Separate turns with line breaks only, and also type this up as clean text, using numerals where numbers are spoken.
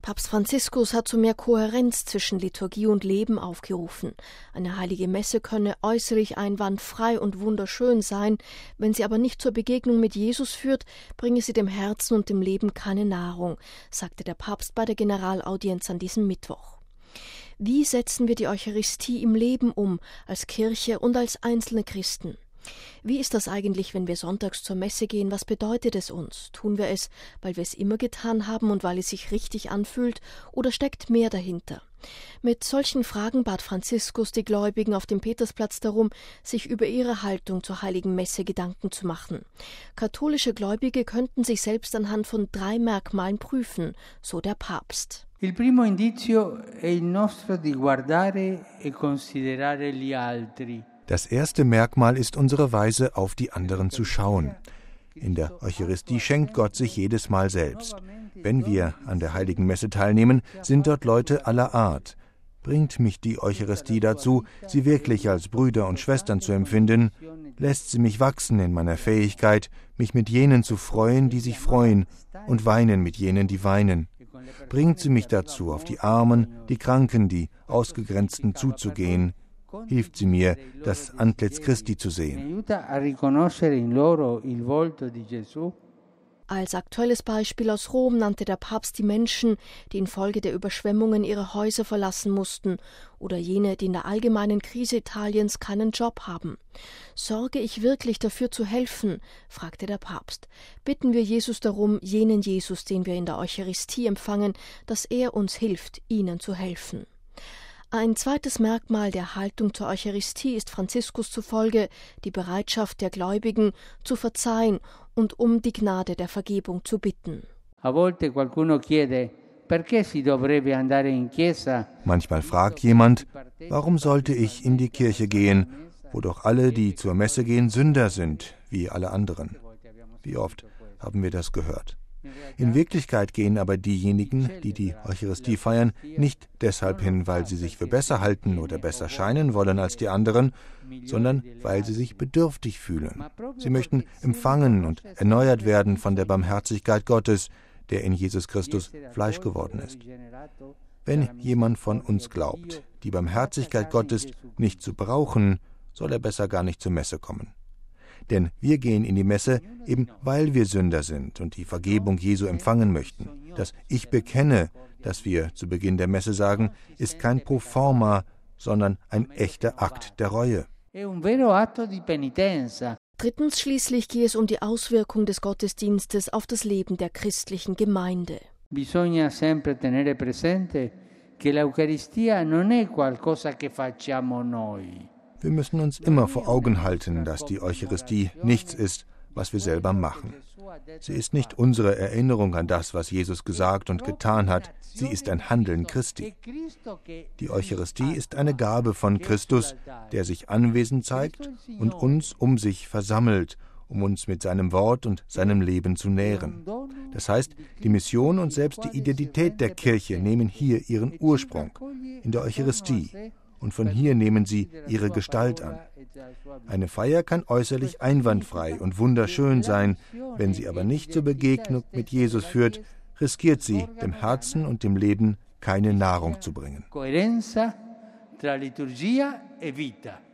Papst Franziskus hat zu mehr Kohärenz zwischen Liturgie und Leben aufgerufen. Eine heilige Messe könne äußerlich einwandfrei und wunderschön sein, wenn sie aber nicht zur Begegnung mit Jesus führt, bringe sie dem Herzen und dem Leben keine Nahrung, sagte der Papst bei der Generalaudienz an diesem Mittwoch. Wie setzen wir die Eucharistie im Leben um, als Kirche und als einzelne Christen? Wie ist das eigentlich, wenn wir sonntags zur Messe gehen? Was bedeutet es uns? Tun wir es, weil wir es immer getan haben und weil es sich richtig anfühlt, oder steckt mehr dahinter? Mit solchen Fragen bat Franziskus die Gläubigen auf dem Petersplatz darum, sich über ihre Haltung zur heiligen Messe Gedanken zu machen. Katholische Gläubige könnten sich selbst anhand von 3 Merkmalen prüfen, so der Papst.
Il primo indizio è il nostro di guardare e considerare gli altri.
Das erste Merkmal ist unsere Weise, auf die anderen zu schauen. In der Eucharistie schenkt Gott sich jedes Mal selbst. Wenn wir an der Heiligen Messe teilnehmen, sind dort Leute aller Art. Bringt mich die Eucharistie dazu, sie wirklich als Brüder und Schwestern zu empfinden? Lässt sie mich wachsen in meiner Fähigkeit, mich mit jenen zu freuen, die sich freuen, und weinen mit jenen, die weinen? Bringt sie mich dazu, auf die Armen, die Kranken, die Ausgegrenzten zuzugehen? Hilft sie mir, das Antlitz Christi zu sehen.
Als aktuelles Beispiel aus Rom nannte der Papst die Menschen, die infolge der Überschwemmungen ihre Häuser verlassen mussten, oder jene, die in der allgemeinen Krise Italiens keinen Job haben. Sorge ich wirklich dafür zu helfen? Fragte der Papst. Bitten wir Jesus darum, jenen Jesus, den wir in der Eucharistie empfangen, dass er uns hilft, ihnen zu helfen. Ein zweites Merkmal der Haltung zur Eucharistie ist Franziskus zufolge die Bereitschaft der Gläubigen, zu verzeihen und um die Gnade der Vergebung zu bitten.
Manchmal fragt jemand, warum sollte ich in die Kirche gehen, wo doch alle, die zur Messe gehen, Sünder sind, wie alle anderen. Wie oft haben wir das gehört? In Wirklichkeit gehen aber diejenigen, die die Eucharistie feiern, nicht deshalb hin, weil sie sich für besser halten oder besser scheinen wollen als die anderen, sondern weil sie sich bedürftig fühlen. Sie möchten empfangen und erneuert werden von der Barmherzigkeit Gottes, der in Jesus Christus Fleisch geworden ist. Wenn jemand von uns glaubt, die Barmherzigkeit Gottes nicht zu brauchen, soll er besser gar nicht zur Messe kommen. Denn wir gehen in die Messe, eben weil wir Sünder sind und die Vergebung Jesu empfangen möchten. Das Ich bekenne, das wir zu Beginn der Messe sagen, ist kein Proforma, sondern ein echter Akt der Reue.
Drittens schließlich gehe es um die Auswirkung des Gottesdienstes auf das Leben der christlichen Gemeinde.
Bisogna sempre tenere presente che l'Eucaristia non è qualcosa che facciamo noi.
Wir müssen uns immer vor Augen halten, dass die Eucharistie nichts ist, was wir selber machen. Sie ist nicht unsere Erinnerung an das, was Jesus gesagt und getan hat. Sie ist ein Handeln Christi. Die Eucharistie ist eine Gabe von Christus, der sich anwesend zeigt und uns um sich versammelt, um uns mit seinem Wort und seinem Leben zu nähren. Das heißt, die Mission und selbst die Identität der Kirche nehmen hier ihren Ursprung, in der Eucharistie. Und von hier nehmen sie ihre Gestalt an. Eine Feier kann äußerlich einwandfrei und wunderschön sein, wenn sie aber nicht zur Begegnung mit Jesus führt, riskiert sie, dem Herzen und dem Leben keine Nahrung zu bringen.
Coerenza tra liturgia e vita.